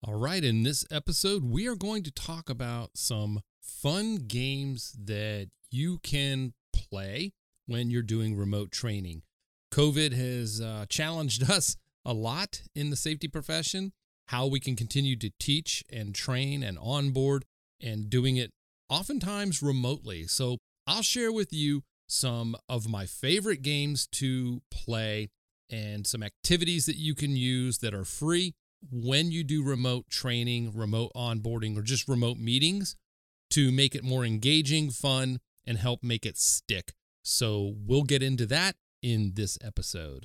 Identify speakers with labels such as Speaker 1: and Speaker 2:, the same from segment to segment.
Speaker 1: All right, in this episode, we are going to talk about some fun games that you can play when you're doing remote training. COVID has challenged us a lot in the safety profession, how we can continue to teach and train and onboard and doing it oftentimes remotely. So I'll share with you some of my favorite games to play and some activities that you can use that are free when you do remote training, remote onboarding, or just remote meetings to make it more engaging, fun, and help make it stick. So we'll get into that in this episode.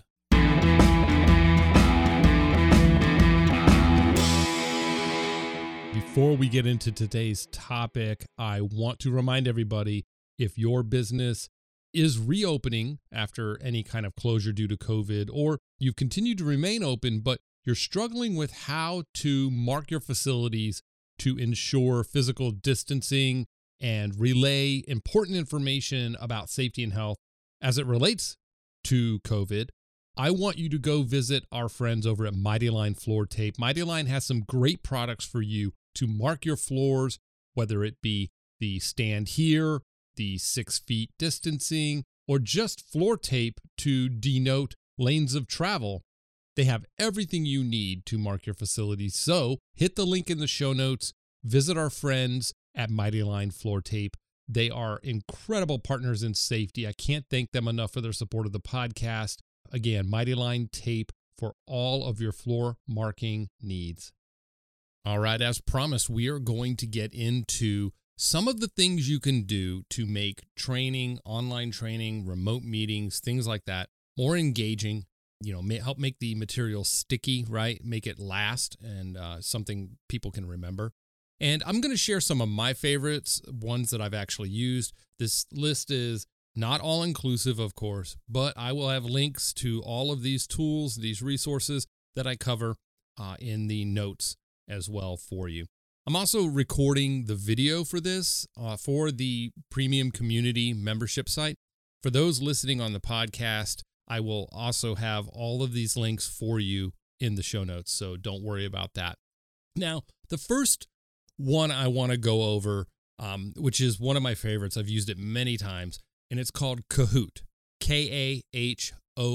Speaker 1: Before we get into today's topic, I want to remind everybody, if your business is reopening after any kind of closure due to COVID, or you've continued to remain open, but you're struggling with how to mark your facilities to ensure physical distancing and relay important information about safety and health as it relates to COVID, I want you to go visit our friends over at Mighty Line Floor Tape. Mighty Line has some great products for you to mark your floors, whether it be the stand here, the 6 feet distancing, or just floor tape to denote lanes of travel. They have everything you need to mark your facility. So hit the link in the show notes. Visit our friends at Mighty Line Floor Tape. They are incredible partners in safety. I can't thank them enough for their support of the podcast. Again, Mighty Line Tape for all of your floor marking needs. All right, as promised, we are going to get into some of the things you can do to make training, online training, remote meetings, things like that, more engaging. Help make the material sticky, right? Make it last and something people can remember. And I'm going to share some of my favorites, ones that I've actually used. This list is not all inclusive, of course, but I will have links to all of these tools, these resources that I cover in the notes as well for you. I'm also recording the video for this for the premium community membership site. For those listening on the podcast, I will also have all of these links for you in the show notes, so don't worry about that. Now, the first one I want to go over, which is one of my favorites, I've used it many times, and it's called Kahoot, Kahoot.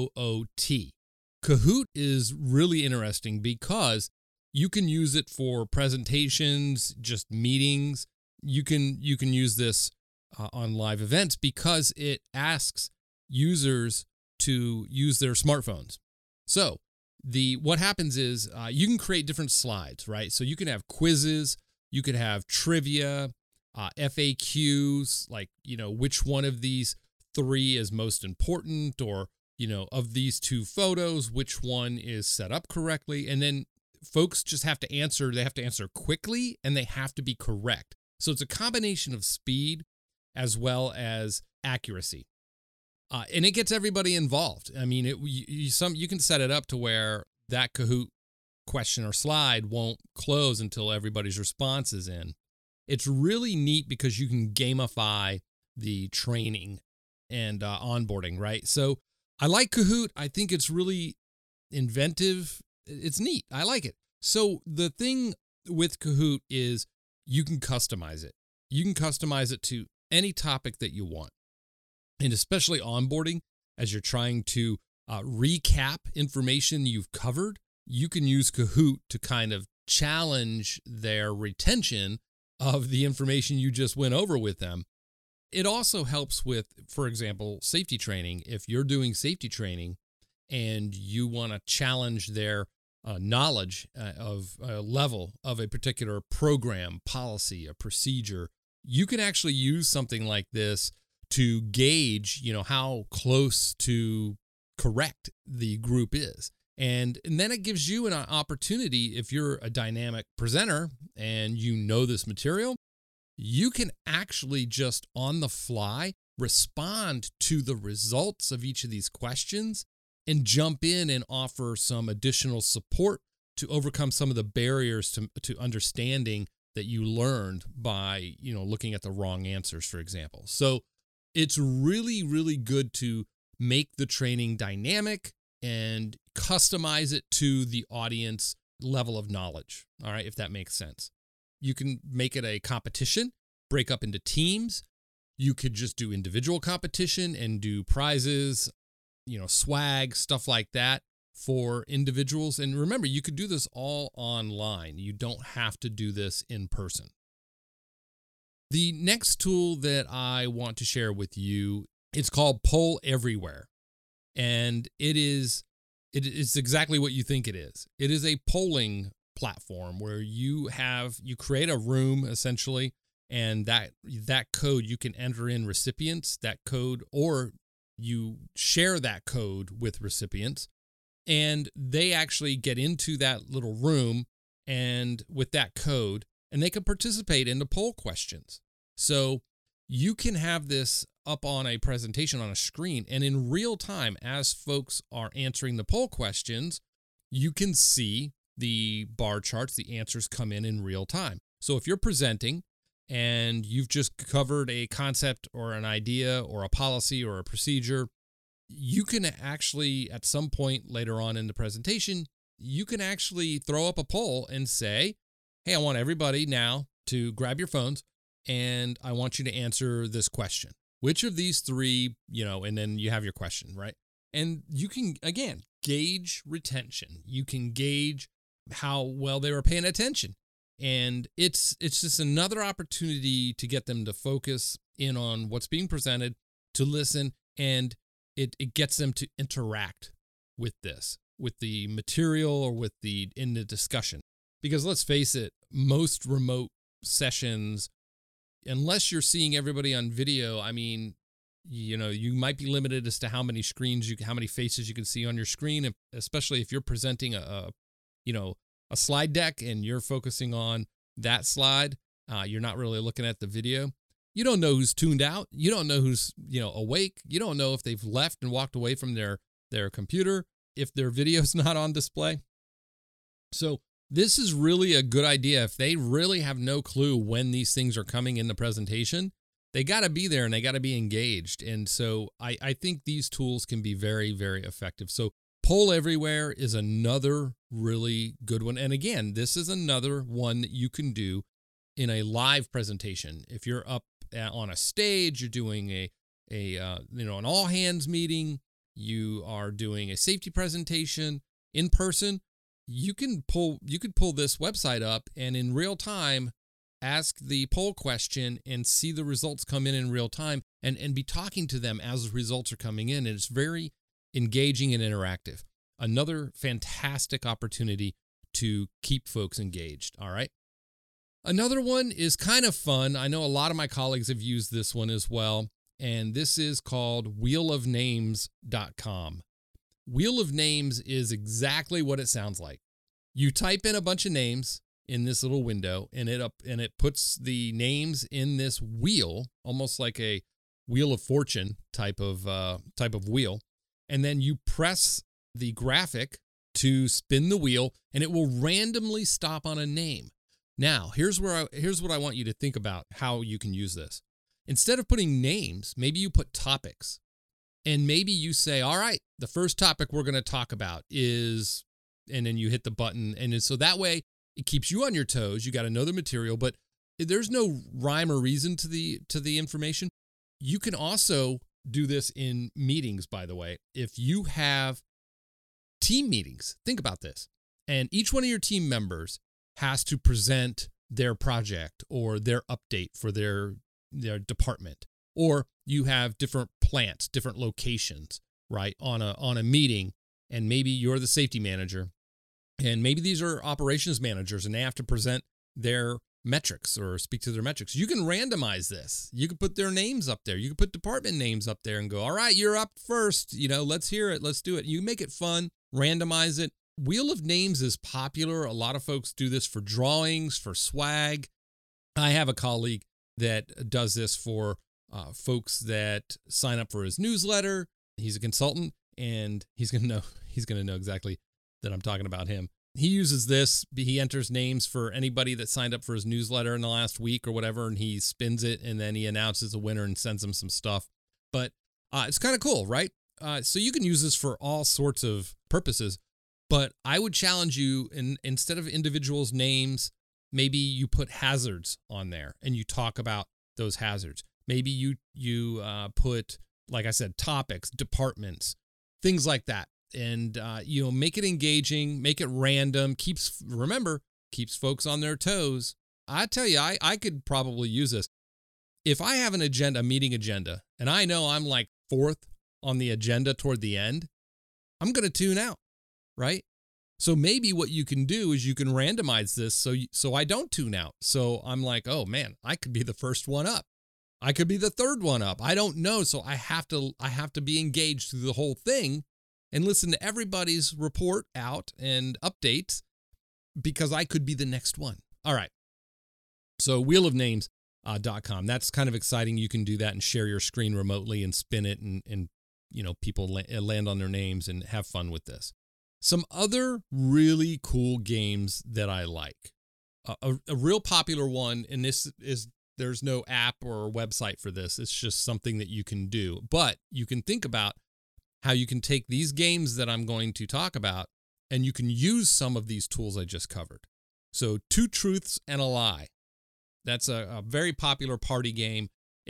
Speaker 1: Kahoot is really interesting because you can use it for presentations, just meetings. You can use this on live events because it asks users to use their smartphones. So what happens is you can create different slides, right? So you can have quizzes, you could have trivia, FAQs, like, which one of these 3 is most important, or, of these 2 photos, which one is set up correctly. And then folks just have to answer. They have to answer quickly and they have to be correct. So it's a combination of speed as well as accuracy. And it gets everybody involved. I mean, you can set it up to where that Kahoot question or slide won't close until everybody's response is in. It's really neat because you can gamify the training and onboarding, right? So I like Kahoot. I think it's really inventive. It's neat. I like it. So the thing with Kahoot is you can customize it. You can customize it to any topic that you want. And especially onboarding, as you're trying to recap information you've covered, you can use Kahoot to kind of challenge their retention of the information you just went over with them. It also helps with, for example, safety training. If you're doing safety training and you want to challenge their knowledge of a level of a particular program, policy, a procedure, you can actually use something like this to gauge, how close to correct the group is. And then it gives you an opportunity, if you're a dynamic presenter and you know this material, you can actually just on the fly respond to the results of each of these questions and jump in and offer some additional support to overcome some of the barriers to understanding that you learned by, looking at the wrong answers, for example. So it's really, really good to make the training dynamic and customize it to the audience level of knowledge. All right, if that makes sense. You can make it a competition, break up into teams. You could just do individual competition and do prizes, swag, stuff like that for individuals. And remember, you could do this all online. You don't have to do this in person. The next tool that I want to share with you, it's called Poll Everywhere. And it is exactly what you think it is. It is a polling platform where you create a room essentially, and that code, you can enter in recipients, that code, or you share that code with recipients, and they actually get into that little room and with that code, and they can participate in the poll questions. So you can have this up on a presentation on a screen, and in real time, as folks are answering the poll questions, you can see the bar charts, the answers come in real time. So if you're presenting and you've just covered a concept or an idea or a policy or a procedure, you can actually, at some point later on in the presentation, you can actually throw up a poll and say, hey, I want everybody now to grab your phones and I want you to answer this question. Which of these three, and then you have your question, right? And you can, again, gauge retention. You can gauge how well they were paying attention. And it's just another opportunity to get them to focus in on what's being presented, to listen, and it gets them to interact with this, with the material or in the discussion. Because let's face it, most remote sessions, unless you're seeing everybody on video, I mean, you might be limited as to how many faces you can see on your screen, especially if you're presenting a slide deck and you're focusing on that slide. You're not really looking at the video. You don't know who's tuned out. You don't know who's, awake. You don't know if they've left and walked away from their computer, if their video's not on display. So this is really a good idea. If they really have no clue when these things are coming in the presentation, they got to be there and they got to be engaged. And so I think these tools can be very, very effective. So Poll Everywhere is another really good one. And again, this is another one that you can do in a live presentation. If you're up on a stage, you're doing an all hands meeting, you are doing a safety presentation in person, you could pull this website up and in real time ask the poll question and see the results come in real time and be talking to them as the results are coming in. And it's very engaging and interactive. Another fantastic opportunity to keep folks engaged. All right. Another one is kind of fun. I know a lot of my colleagues have used this one as well. And this is called wheelofnames.com. Wheel of Names is exactly what it sounds like. You type in a bunch of names in this little window, and it puts the names in this wheel, almost like a Wheel of Fortune type of wheel. And then you press the graphic to spin the wheel, and it will randomly stop on a name. Now, here's what I want you to think about how you can use this. Instead of putting names, maybe you put topics. And maybe you say, all right, the first topic we're going to talk about is, and then you hit the button. And so that way it keeps you on your toes. You got to know the material, but there's no rhyme or reason to the information. You can also do this in meetings, by the way. If you have team meetings, think about this. And each one of your team members has to present their project or their update for their department. Or you have different plants, different locations, right, on a meeting, and maybe you're the safety manager, and maybe these are operations managers, and they have to present their metrics or speak to their metrics. You can randomize this. You can put their names up there. You can put department names up there and go, all right, you're up first. Let's hear it. Let's do it. You make it fun, randomize it. Wheel of Names is popular. A lot of folks do this for drawings, for swag. I have a colleague that does this for folks that sign up for his newsletter. He's a consultant, and he's gonna know exactly that I'm talking about him. He uses this. He enters names for anybody that signed up for his newsletter in the last week or whatever, and he spins it, and then he announces a winner and sends them some stuff. But it's kind of cool, right? So you can use this for all sorts of purposes. But I would challenge you, instead of individuals' names, maybe you put hazards on there and you talk about those hazards. Maybe you put, like I said, topics, departments, things like that. And, make it engaging, make it random, keeps folks on their toes. I tell you, I could probably use this. If I have a meeting agenda, and I know I'm like fourth on the agenda toward the end, I'm going to tune out, right? So maybe what you can do is you can randomize this so I don't tune out. So I'm like, oh man, I could be the first one up. I could be the third one up. I don't know. So I have to be engaged through the whole thing and listen to everybody's report out and updates, because I could be the next one. All right. So wheelofnames.com. That's kind of exciting. You can do that and share your screen remotely and spin it, and people land on their names and have fun with this. Some other really cool games that I like. A real popular one, and there's no app or website for this. It's just something that you can do. But you can think about how you can take these games that I'm going to talk about, and you can use some of these tools I just covered. So 2 Truths and a Lie. That's a very popular party game.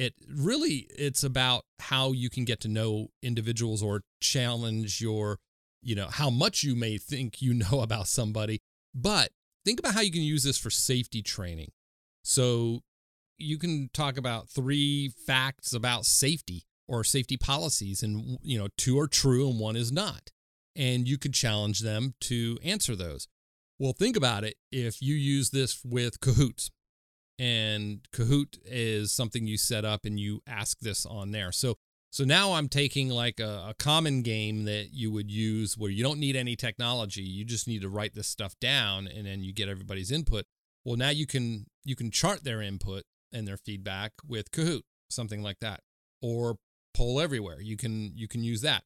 Speaker 1: It's about how you can get to know individuals or challenge your, how much you may think you know about somebody. But think about how you can use this for safety training. So you can talk about 3 facts about safety or safety policies, and 2 are true and 1 is not. And you could challenge them to answer those. Well, think about it if you use this with Kahoots. And Kahoot is something you set up and you ask this on there. So now I'm taking like a common game that you would use where you don't need any technology. You just need to write this stuff down, and then you get everybody's input. Well, now you can chart their input and their feedback with Kahoot, something like that, or Poll Everywhere. You can use that.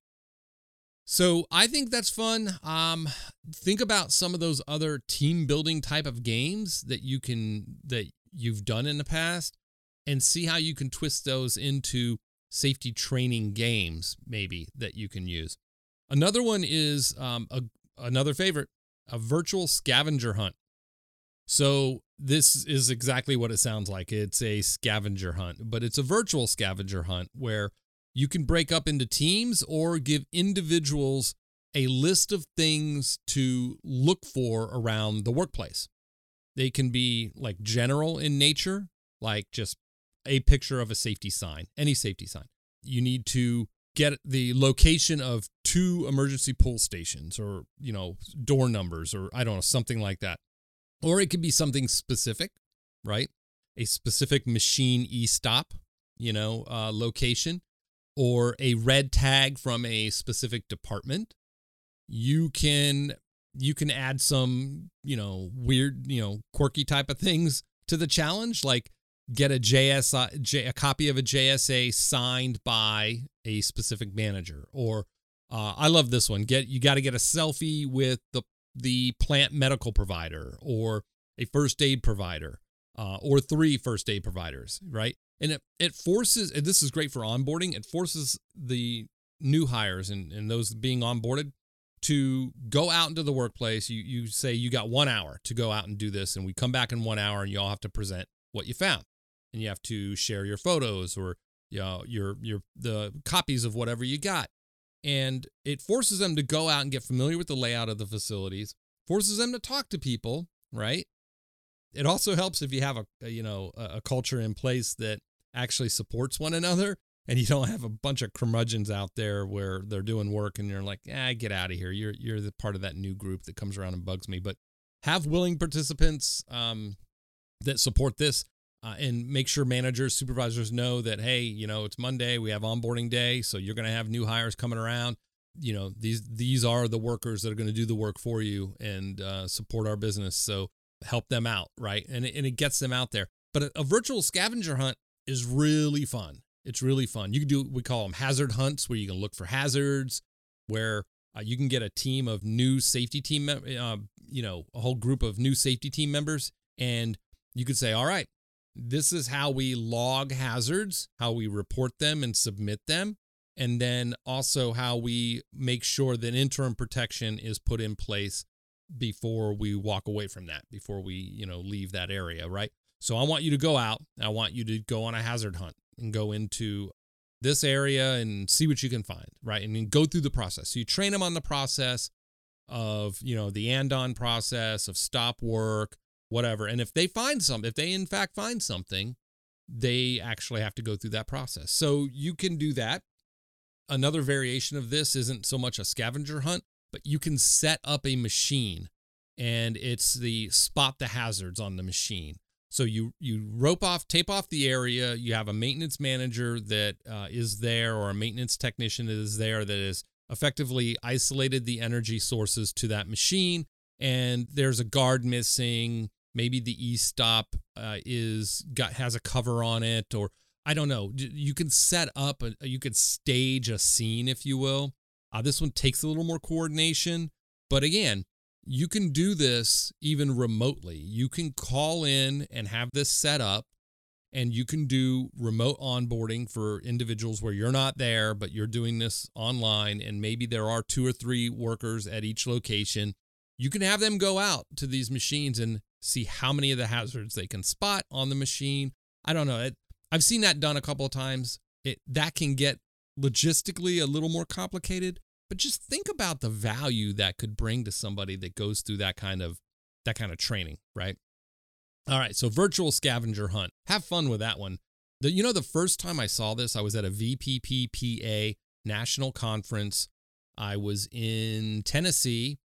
Speaker 1: So I think that's fun. Think about some of those other team building type of games that you've done in the past, and see how you can twist those into safety training games, maybe, that you can use. Another one is another favorite, a virtual scavenger hunt. So this is exactly what it sounds like. It's a scavenger hunt, but it's a virtual scavenger hunt where you can break up into teams or give individuals a list of things to look for around the workplace. They can be like general in nature, like just a picture of a safety sign, any safety sign. You need to get the location of 2 emergency pull stations, or, door numbers, or I don't know, something like that. Or it could be something specific, right? A specific machine e-stop, location, or a red tag from a specific department. You can add some, weird, quirky type of things to the challenge, like get a copy of a JSA signed by a specific manager. Or I love this one. You got to get a selfie with the plant medical provider, or a first aid provider, or 3 first aid providers, right? And it forces, and this is great for onboarding, it forces the new hires and those being onboarded to go out into the workplace. You say you got 1 hour to go out and do this, and we come back in 1 hour, and you all have to present what you found, and you have to share your photos, or the copies of whatever you got. And it forces them to go out and get familiar with the layout of the facilities, forces them to talk to people, right? It also helps if you have a culture in place that actually supports one another, and you don't have a bunch of curmudgeons out there where they're doing work and you're like, get out of here. You're the part of that new group that comes around and bugs me. But have willing participants that support this, and make sure managers, supervisors know that, hey, it's Monday, we have onboarding day, so you're going to have new hires coming around. These are the workers that are going to do the work for you and support our business. So help them out, right? And it gets them out there. But a virtual scavenger hunt is really fun. It's really fun. You can do, we call them hazard hunts, where you can look for hazards, where you can get a team of new safety team, a whole group of new safety team members, and you could say, all right, this is how we log hazards, how we report them and submit them. and then also how we make sure that interim protection is put in place before we walk away from that, before we, leave that area, right? So I want you to go out. I want you to go on a hazard hunt and go into this area and see what you can find, right? And then go through the process. So you train them on the process of, the andon process of stop work, whatever. And if they in fact find something, they actually have to go through that process. So you can do that. Another variation of this isn't so much a scavenger hunt, but you can set up a machine, and it's the spot the hazards on the machine. So you tape off the area. You have a maintenance manager that is there, or a maintenance technician that is there, that is effectively isolated the energy sources to that machine. And there's a guard missing. Maybe the e-stop has a cover on it, or I don't know. You can set up, you could stage a scene, if you will. This one takes a little more coordination, but again, you can do this even remotely. You can call in and have this set up, and you can do remote onboarding for individuals where you're not there, but you're doing this online, and maybe there are 2 or 3 workers at each location. You can have them go out to these machines and see how many of the hazards they can spot on the machine. I don't know. I've seen that done a couple of times. That can get logistically a little more complicated, but just think about the value that could bring to somebody that goes through that kind of training, right? All right, so virtual scavenger hunt. Have fun with that one. The first time I saw this, I was at a VPPPA national conference. I was in Tennessee,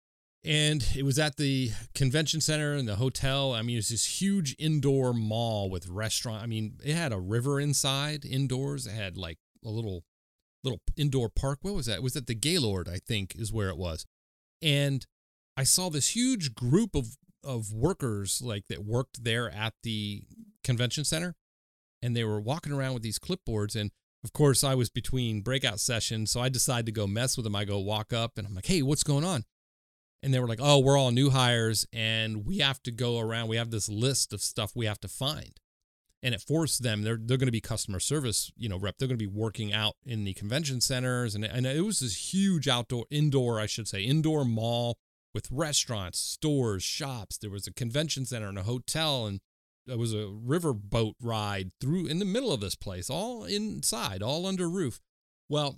Speaker 1: and it was at the convention center and the hotel. I mean, it was this huge indoor mall with restaurant. I mean, it had a river inside, indoors. It had like a little indoor park. What was that? It was at the Gaylord, I think, is where it was. And I saw this huge group of workers like that worked there at the convention center, and they were walking around with these clipboards. And of course, I was between breakout sessions, so I decided to go mess with them. I go walk up, and I'm like, "Hey, what's going on?" And they were like, "Oh, we're all new hires, and we have to go around. We have this list of stuff we have to find." And it forced them. They're going to be customer service, rep. They're going to be working out in the convention centers, and it was this huge indoor mall with restaurants, stores, shops. There was a convention center and a hotel, and there was a river boat ride through in the middle of this place, all inside, all under roof. Well,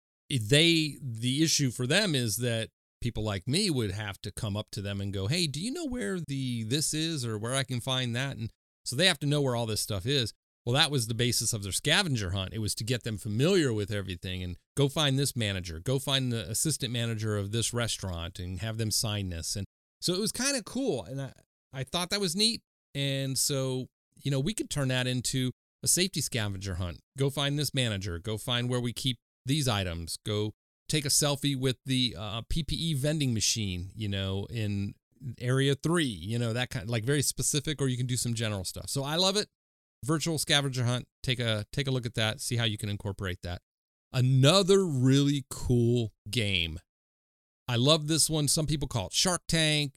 Speaker 1: the issue for them is that people like me would have to come up to them and go, "Hey, do you know where this is, or where I can find that?" And so they have to know where all this stuff is. Well, that was the basis of their scavenger hunt. It was to get them familiar with everything and go find this manager, go find the assistant manager of this restaurant and have them sign this. And so it was kind of cool. And I thought that was neat. And so, we could turn that into a safety scavenger hunt. Go find this manager, go find where we keep these items, go take a selfie with the PPE vending machine, in area 3, that kind of like very specific, or you can do some general stuff. So I love it. Virtual scavenger hunt. Take a look at that. See how you can incorporate that. Another really cool game. I love this one. Some people call it Shark Tank,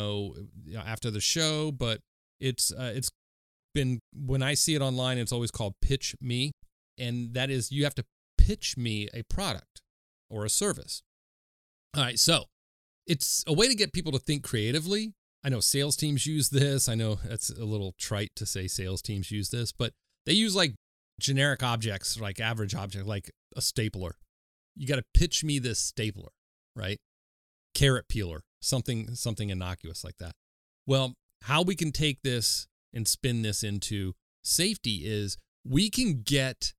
Speaker 1: after the show, but it's been, when I see it online, it's always called Pitch Me. And that is, you have to pitch me a product or a service. All right. So it's a way to get people to think creatively. I know sales teams use this. I know that's a little trite to say sales teams use this, but they use like generic objects, like average object, like a stapler. You got to pitch me this stapler, right? Carrot peeler, something innocuous like that. Well, how we can take this and spin this into safety is we can get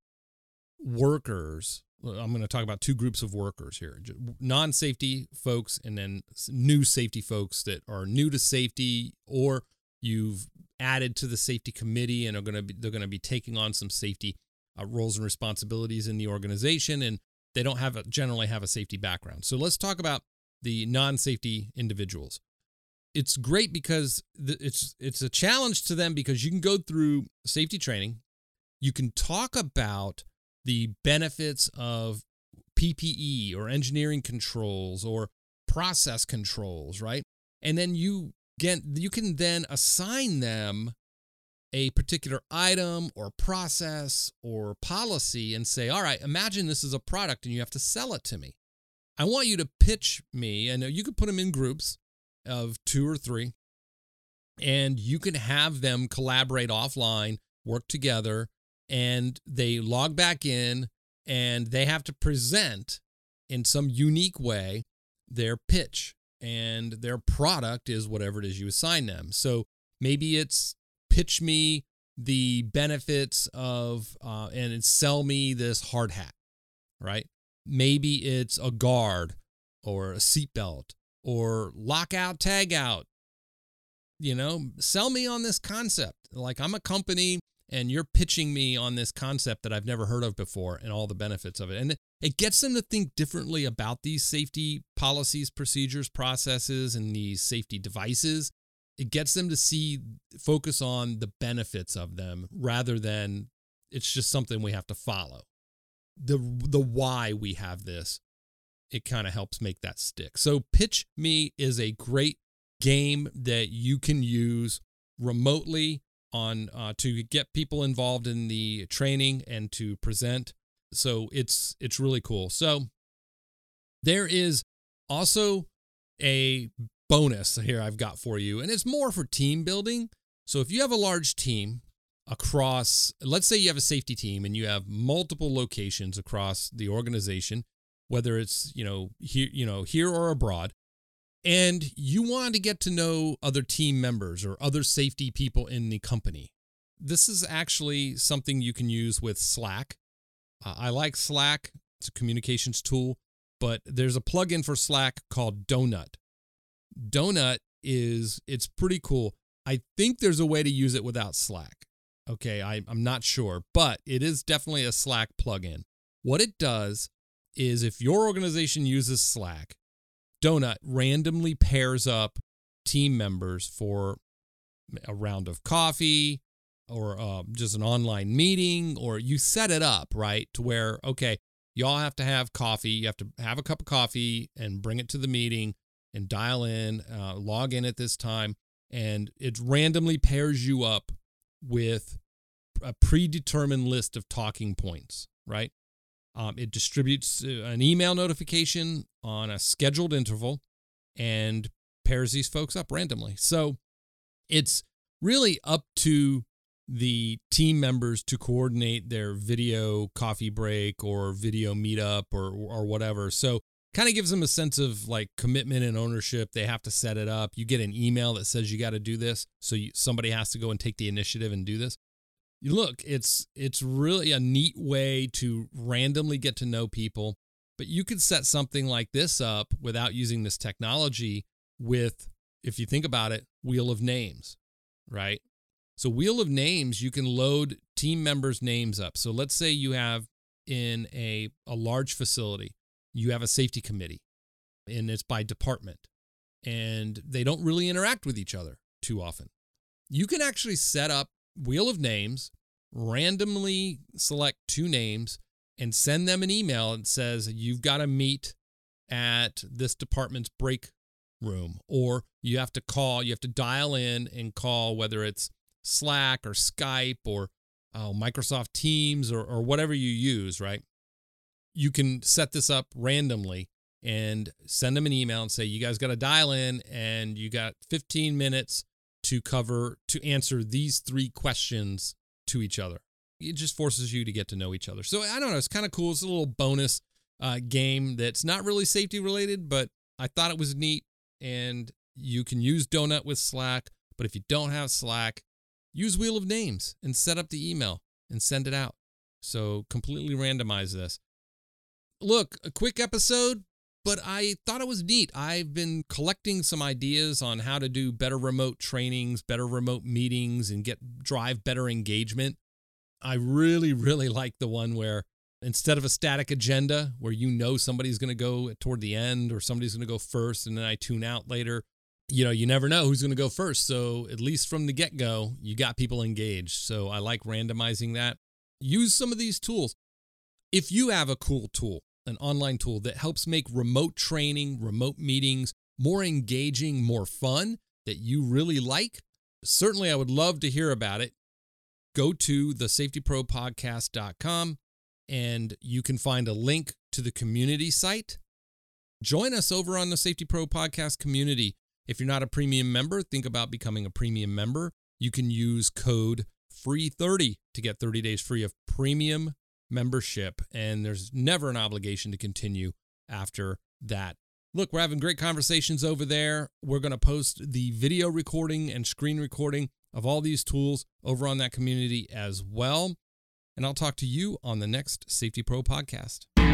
Speaker 1: workers. I'm going to talk about 2 groups of workers here, non-safety folks and then new safety folks that are new to safety, or you've added to the safety committee and they're going to be taking on some safety roles and responsibilities in the organization, and they don't generally have a safety background. So let's talk about the non-safety individuals. It's great because it's a challenge to them, because you can go through safety training. You can talk about the benefits of PPE or engineering controls or process controls, right? And then you can then assign them a particular item or process or policy and say, all right, imagine this is a product and you have to sell it to me. I want you to pitch me, and you could put them in groups of 2 or 3, and you can have them collaborate offline, work together, and they log back in, and they have to present in some unique way their pitch, and their product is whatever it is you assign them. So maybe it's pitch me the benefits of, and sell me this hard hat, right? Maybe it's a guard or a seatbelt or lockout, tag out. Sell me on this concept. Like, I'm a company and you're pitching me on this concept that I've never heard of before and all the benefits of it. And it gets them to think differently about these safety policies, procedures, processes, and these safety devices. It gets them to focus on the benefits of them rather than it's just something we have to follow. The why we have this, it kind of helps make that stick. So Pitch Me is a great game that you can use remotely on to get people involved in the training and to present. So it's really cool. So there is also a bonus here I've got for you, and it's more for team building. So if you have a large team across, let's say you have a safety team and you have multiple locations across the organization, whether it's, here or abroad, and you want to get to know other team members or other safety people in the company. This is actually something you can use with Slack. I like Slack. It's a communications tool, but there's a plugin for Slack called Donut. Donut it's pretty cool. I think there's a way to use it without Slack. Okay, I'm not sure, but it is definitely a Slack plugin. What it does is if your organization uses Slack, Donut randomly pairs up team members for a round of coffee or just an online meeting, or you set it up, right, to where, okay, y'all have to have coffee. You have to have a cup of coffee and bring it to the meeting and dial in, log in at this time, and it randomly pairs you up with a predetermined list of talking points, right? It distributes an email notification on a scheduled interval and pairs these folks up randomly. So it's really up to the team members to coordinate their video coffee break or video meetup or whatever. So kind of gives them a sense of like commitment and ownership. They have to set it up. You get an email that says you got to do this. So somebody has to go and take the initiative and do this. Look, it's really a neat way to randomly get to know people, but you could set something like this up without using this technology with, if you think about it, Wheel of Names, right? So Wheel of Names, you can load team members' names up. So let's say you have in a large facility, you have a safety committee, and it's by department, and they don't really interact with each other too often. You can actually set up Wheel of Names, randomly select 2 names, and send them an email that says, you've got to meet at this department's break room, or you have to dial in and call, whether it's Slack or Skype or Microsoft Teams or whatever you use, right? You can set this up randomly and send them an email and say, you guys got to dial in and you got 15 minutes to answer these 3 questions to each other. It just forces you to get to know each other. So I don't know, it's kind of cool. It's a little bonus game that's not really safety related, but I thought it was neat. And you can use Donut with Slack, but if you don't have Slack, use Wheel of Names and set up the email and send it out. So completely randomize this. Look, a quick episode, but I thought it was neat. I've been collecting some ideas on how to do better remote trainings, better remote meetings, and drive better engagement. I really, really like the one where instead of a static agenda where somebody's going to go toward the end or somebody's going to go first and then I tune out later, you never know who's going to go first. So at least from the get-go, you got people engaged. So I like randomizing that. Use some of these tools. If you have a cool tool, an online tool that helps make remote training, remote meetings more engaging, more fun, that you really like, certainly I would love to hear about it. go to thesafetypropodcast.com and you can find a link to the community site. Join us over on the Safety Pro Podcast community. If you're not a premium member, think about becoming a premium member. You can use code FREE30 to get 30 days free of premium membership, and there's never an obligation to continue after that. Look, we're having great conversations over there. We're going to post the video recording and screen recording of all these tools over on that community as well. And I'll talk to you on the next Safety Pro Podcast.